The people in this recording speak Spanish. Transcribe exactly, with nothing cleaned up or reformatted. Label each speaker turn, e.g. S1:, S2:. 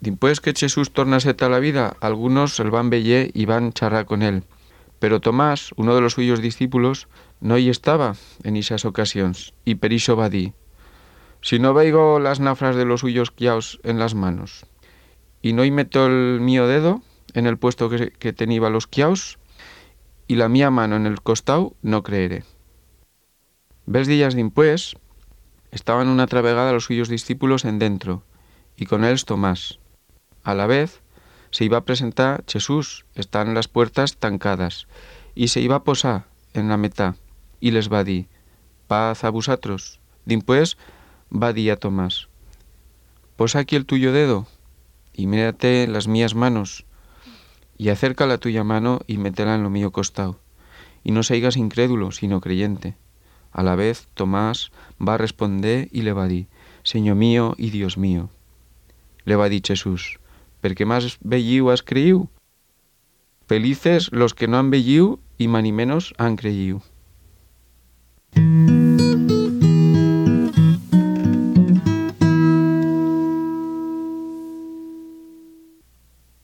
S1: Dimpués que Jesús tornase a la vida, algunos el van veyer y van charrar con él. Pero Tomás, uno de los suyos discípulos, no y estaba en esas ocasiones, y per iso va dir: si no veigo las nafras de los suyos quiaos en las manos, y no y meto el mío dedo en el puesto que, que tenía los quiaos, y la mía mano en el costau, no creeré. Ves días dimpués, estaban una travegada los suyos discípulos en dentro, y con él Tomás. A la vez, se iba a presentar Jesús, están las puertas tancadas, y se iba a posar en la metá, y les va dir: paz a vosotros. Dimpués va dir a Tomás: posa aquí el tuyo dedo, y mírate las mías manos, y acerca la tuya mano y métela en lo mío costado, y no seigas incrédulo, sino creyente. A la vez, Tomás va a responder y le va dir: Señor mío y Dios mío. Le va dir Jesús: ¿per qué más velliu has creíu? Felices los que no han velliu y mani menos han creíu.